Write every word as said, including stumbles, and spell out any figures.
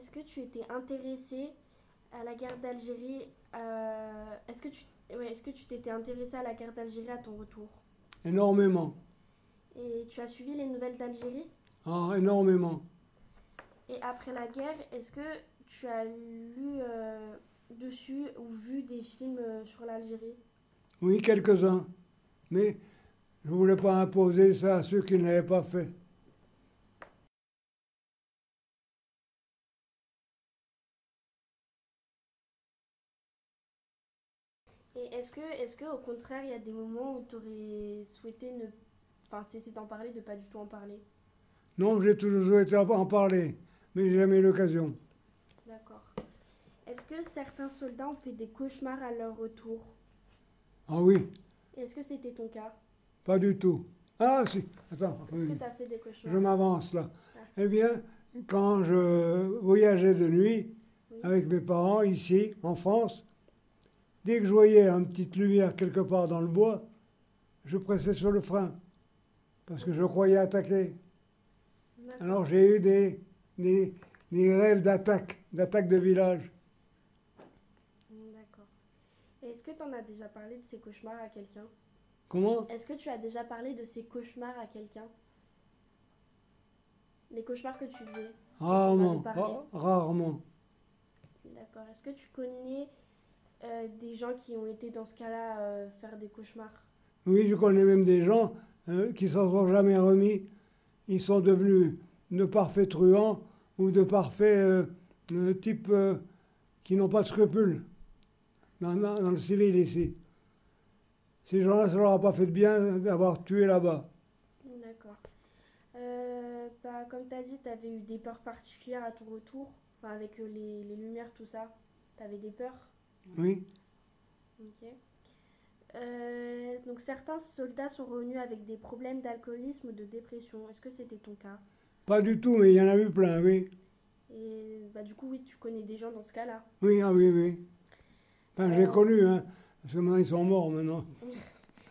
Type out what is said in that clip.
est-ce que tu étais intéressé à la guerre d'Algérie euh, Est-ce que tu ouais, est-ce que tu t'étais intéressé à la guerre d'Algérie à ton retour? Énormément. Et tu as suivi les nouvelles d'Algérie? Ah, énormément. Et après la guerre, est-ce que tu as lu euh, dessus ou vu des films euh, sur l'Algérie? Oui, quelques-uns. Mais je ne voulais pas imposer ça à ceux qui ne l'avaient pas fait. Et est-ce que, est-ce que au contraire, il y a des moments où tu aurais souhaité ne, enfin, cesser d'en parler, de pas du tout en parler? Non, j'ai toujours souhaité en parler, mais j'ai jamais eu l'occasion. D'accord. Est-ce que certains soldats ont fait des cauchemars à leur retour? Ah oui, Et est-ce que c'était ton cas? pas du tout. Ah si, attends, Est-ce que oui, tu as fait des je cauchemars? m'avance là. Ah, Eh bien, quand je voyageais de nuit oui. avec mes parents ici, en France, dès que je voyais une petite lumière quelque part dans le bois, je pressais sur le frein, parce que je croyais attaquer. D'accord. Alors j'ai eu des, des, des rêves d'attaque, d'attaque de village. D'accord. Et est-ce que tu en as déjà parlé de ces cauchemars à quelqu'un? Comment? Est-ce que tu as déjà parlé de ces cauchemars à quelqu'un? Les cauchemars que tu faisais? Est-ce que tu en avais Rarement, parlé? ra- rarement. D'accord. Est-ce que tu connais euh, des gens qui ont été dans ce cas-là euh, faire des cauchemars? Oui, je connais même des gens euh, qui s'en sont jamais remis. Ils sont devenus de parfaits truands ou de parfaits euh, euh, types euh, qui n'ont pas de scrupules dans, dans- dans le civil ici. Ces gens-là, ça leur a pas fait de bien d'avoir tué là-bas. D'accord. Euh, bah, comme tu as dit, tu avais eu des peurs particulières à ton retour, enfin, avec euh, les, les lumières, tout ça. Tu avais des peurs? Oui, Ok. Euh, donc certains soldats sont revenus avec des problèmes d'alcoolisme ou de dépression. Est-ce que c'était ton cas? pas du tout, mais il y en a eu plein, oui. Et bah, du coup, oui, tu connais des gens dans ce cas-là. Oui, ah oui, oui. Enfin, j'ai Euh, connu, hein, parce que maintenant ils sont morts maintenant.